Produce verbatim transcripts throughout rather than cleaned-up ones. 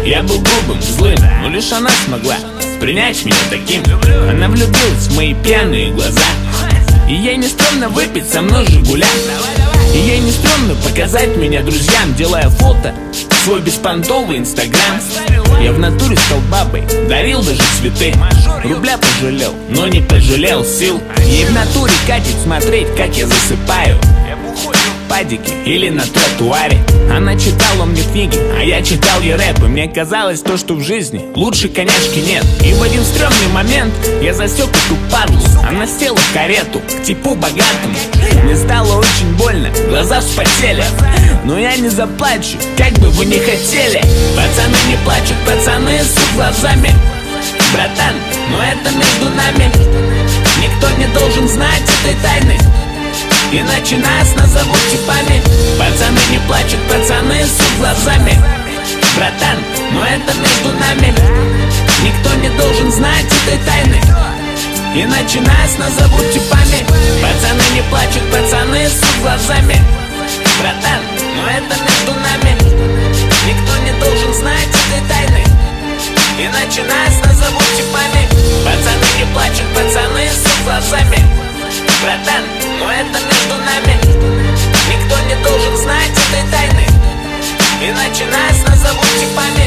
Я был грубым, злым, но лишь она смогла принять меня таким. Она влюбилась в мои пьяные глаза, и ей не стрёмно выпить со мной Жигуля. И ей не стрёмно показать меня друзьям, делая фото в свой беспонтовый инстаграм. Я в натуре стал бабой, дарил даже цветы. Рубля пожалел, но не пожалел сил. Ей в натуре катит смотреть, как я засыпаю в падике или на тротуаре. Она читала мне книги, а я читал ей рэп. И мне казалось то, что в жизни лучше конячки нет. И в один стрёмный момент я засек эту падлу. Она села в карету к типу богатому. Мне стало очень больно, глаза вспотели, но я не заплачу, как бы вы ни хотели. Пацаны не плачут, пацаны с глазами. Братан, но это между нами. Никто не должен знать этой тайны, иначе нас назовут типами. Пацаны не плачут, пацаны с глазами. Братан, но это между нами. Никто не должен знать этой тайны, иначе нас назовут типами. Пацаны не плачут, пацаны с глазами. Братан, но это между нами. Никто не должен знать этой тайны, иначе нас назовут типами. Пацаны не плачут, пацаны с глазами. Братан, но это между нами. Никто не должен знать этой тайны, иначе нас назовут типами.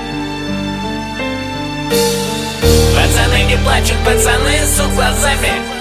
Пацаны не плачут, пацаны с глазами.